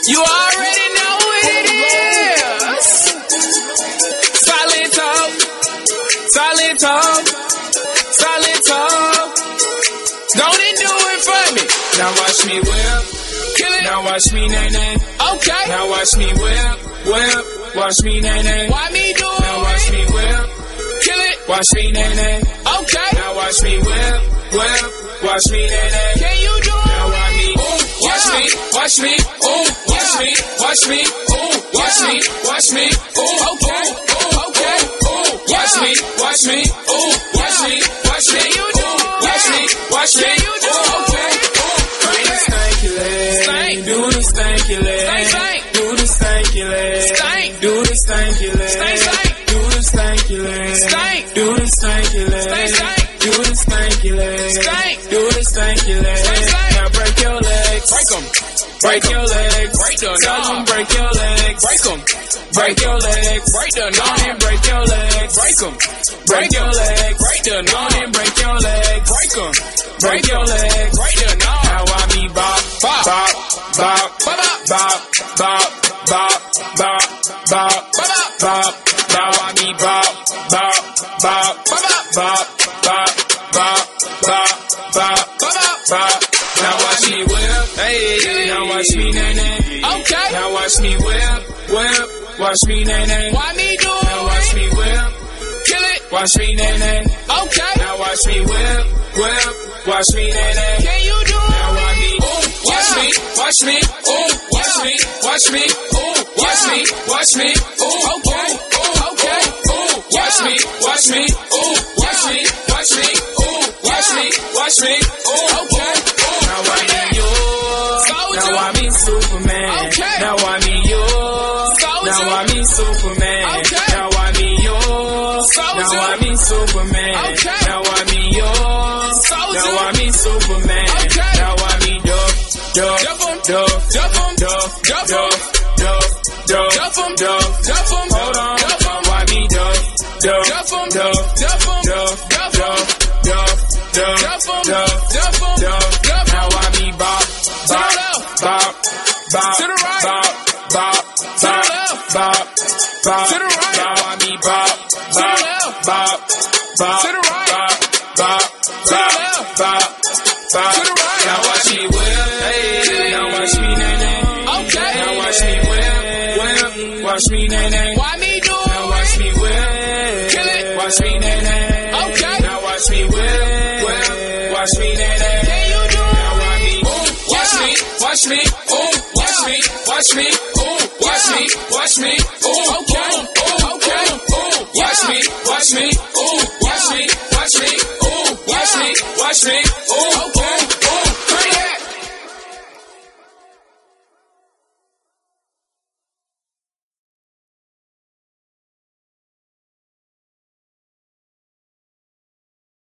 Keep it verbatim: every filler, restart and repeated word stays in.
You already know what it is. Silent talk, silent talk, silent talk. Don't it do it for me? Now watch me whip, kill it. Now watch me nay nay. Okay. Now watch me whip, whip. Watch me nay nay. Why me do it? Now watch me whip, kill it. Watch me nay nay. Okay. Now watch me whip, whip. Watch me nay nay. Can you do it? Now watch me. Watch me, watch me, ooh, watch me, watch me, ooh, watch me, watch me, ooh, okay, ooh, okay, ooh, watch me, watch me, ooh, watch me, watch me, ooh, watch me, watch me, ooh, okay, ooh. Do the stanky leg, do the stanky leg, do the stanky leg, do the stanky leg, do the stanky leg, do the stanky leg, do the stanky leg. Now break your legs, break them, break your legs, break them, tell them break your legs, break them, break your legs, break them, on and break your legs, break them, break your legs, break them, on and break your legs, break them, break your legs, break them. Now I me bop, bop, bop, bop, bop, bop, bop, bop, bop, bop, bop. Now I me bop, bop, bop, bop, bop, bop, bop, bop, bop, bop. Now watch me whip, hey. Now watch me nay nay. Okay. Now watch me whip, whip. Watch me nay nay. Why me do it? Now watch me whip, kill it. Watch me nay nay. Okay. Now watch me whip, whip. Watch me nay nay. Can you do it? Now watch me, ooh, watch me, watch me, ooh, watch me, watch me, ooh, watch me, watch me, ooh, okay, ooh, okay, ooh, watch me, watch me, ooh, watch me, watch me, ooh, watch me, watch me, ooh, okay. Now I me yours, now I me Superman, now I me yours, now I me Superman, now I me yours, now I me Superman, now I me yours, now I me Superman, now I me Duff, Duff, Duff, Duff, Duff, Duff, Duff, Duff, Duff, Duff, hold on, why me Duff, Duff, Duff, Duff, Duff, Duff, Duff, Duff, Duff, Duff. Now I me bop, bop, bop, bop, to the right, bop, bop, bop, bop, bop, to the right. Now I me bop, bop, bop, bop, to the right, bop, bop, bop, bop, bop, to the right. Now watch me whip, hey. Now watch me nay nay. Okay. Now watch me whip, whip. Watch me nay nay. Why me do it? Now watch me whip, kill it. Watch me nay nay. Okay. Now watch me whip, whip. Watch me nay nay. Can you do it? Now watch me, ooh, watch me, watch me, ooh, watch me, watch me, ooh, watch me, watch me.